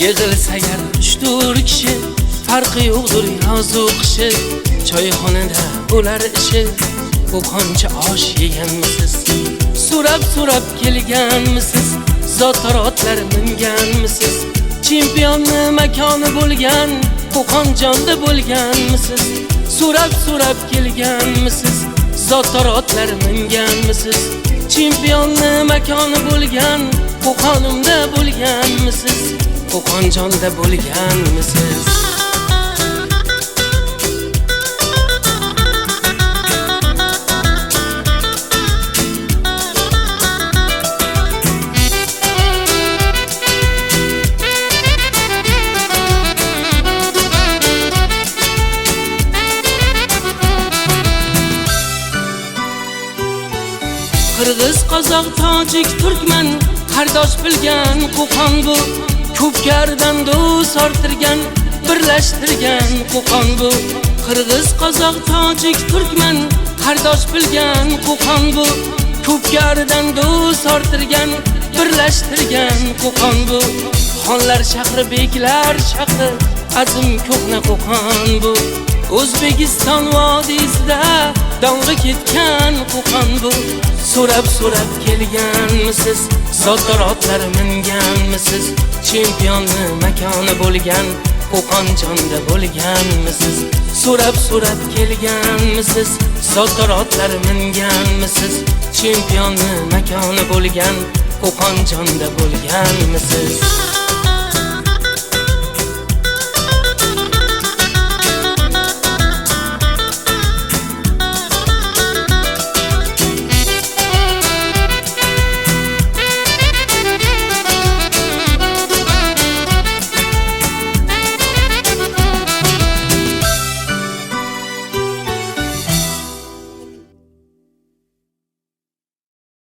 yig'ilsa agar 3-4 kishi, farqi yo'qdir yozu qishi. Choyxonada bo'lar ishi, qo'qoncha osh yeganmisiz? So'rab kelganmisiz? Zotarotlar minganmisiz? Chempionni makoni bo'lgan Qo'qonjonda bo'lganmisiz? So'rab kelganmisiz? Zotarotlar minganmisiz? Chempionni makoni bo'lgan Qo'qonimda bo'lganmisiz? Qo'qonjonda bo'lganmisiz? Qirg'iz, qozoq, tojik, turkman qardosh bilgan Qo'qon bu. Ko'pkardan do'st orttirgan, birlashtirgan Qo'qon bu. Qirg'iz, qozoq, tojik, turkman qardosh bilgan Qo'qon bu. Ko'pkardan do'st orttirgan, birlashtirgan Qo'qon bu. Xonlar shahri, beklar shahri, azim ko'hna Qo'qon bu. O'zbekiston vodiysida dong'i ketgan Qo'qon bu. So'rab kelganmisiz? Zotarotlar minganmisiz? Chempionni makoni bo'lgan Qo'qonjonda bo'lganmisiz? So'rab kelganmisiz? Zotarotlar minganmisiz? Chempionni makoni bo'lgan Qo'qonjonda bo'lganmisiz?